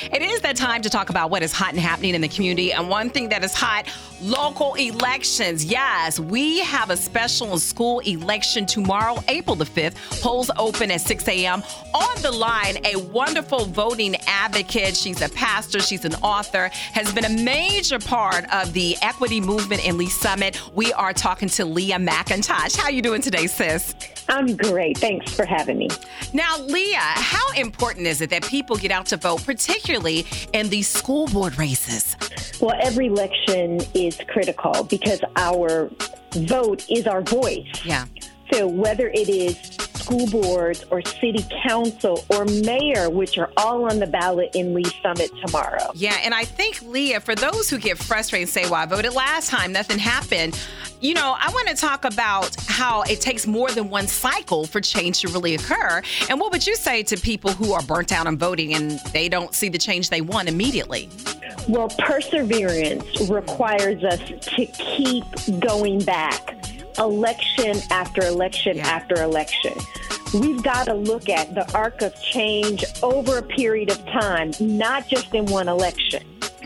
It is that time to talk about what is hot and happening in the community. And one thing that is hot, local elections. Yes, we have a special school election tomorrow, April the 5th. Polls open at 6 a.m. On the line, a wonderful voting advocate. She's a pastor. She's an author. Has been a major part of the equity movement in Lee Summit. We are talking to Leah McIntosh. How you doing today, sis? I'm great. Thanks for having me. Now, Leah, how important is it that people get out to vote, particularly in these school board races? Well, every election is critical because our vote is our voice. Yeah. So whether it is school boards or city council or mayor, which are all on the ballot in Lee Summit tomorrow. Yeah, and I think, Leah, for those who get frustrated and say, well, I voted last time, nothing happened. You know, I want to talk about how it takes more than one cycle for change to really occur. And what would you say to people who are burnt out on voting and they don't see the change they want immediately? Well, perseverance requires us to keep going back, election after election after election. We've got to look at the arc of change over a period of time, not just in one election.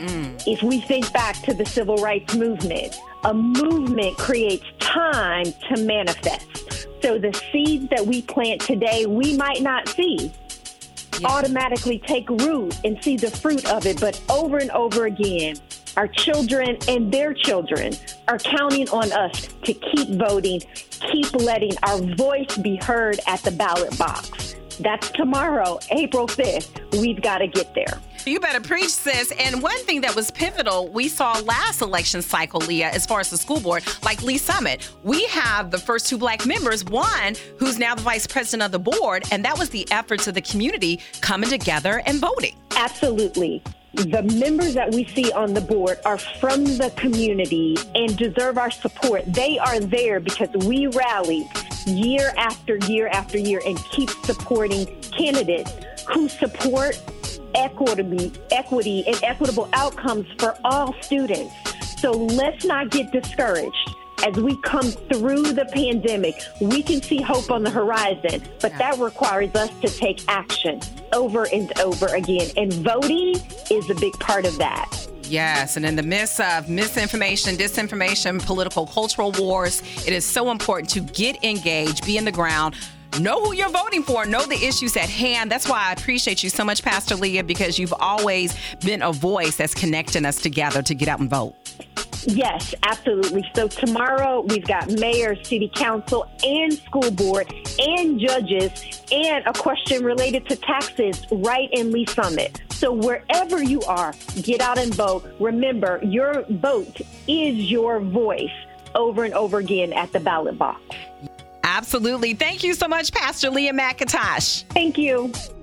If we think back to the civil rights movement, a movement creates time to manifest. So the seeds that we plant today, we might not see automatically take root and see the fruit of it. But over and over again, our children and their children are counting on us to keep voting, keep letting our voice be heard at the ballot box. That's tomorrow, April 5th. We've got to get there. You better preach, sis. And one thing that was pivotal, we saw last election cycle, Leah, as far as the school board, like Lee Summit, we have the first two Black members, one who's now the vice president of the board, and that was the efforts of the community coming together and voting. Absolutely. The members that we see on the board are from the community and deserve our support. They are there because we rally year after year after year and keep supporting candidates who support equity and equitable outcomes for all students. So let's not get discouraged. As we come through the pandemic, we can see hope on the horizon, but that requires us to take action over and over again. And voting is a big part of that. Yes, and in the midst of misinformation, disinformation, political, cultural wars, it is so important to get engaged, be in the ground, know who you're voting for, know the issues at hand. That's why I appreciate you so much, Pastor Leah, because you've always been a voice that's connecting us together to get out and vote. Yes, absolutely. So tomorrow we've got mayor, city council, and school board, and judges, and a question related to taxes right in Lee Summit. So wherever you are, get out and vote. Remember, your vote is your voice over and over again at the ballot box. Absolutely. Thank you so much, Pastor Leah McIntosh. Thank you.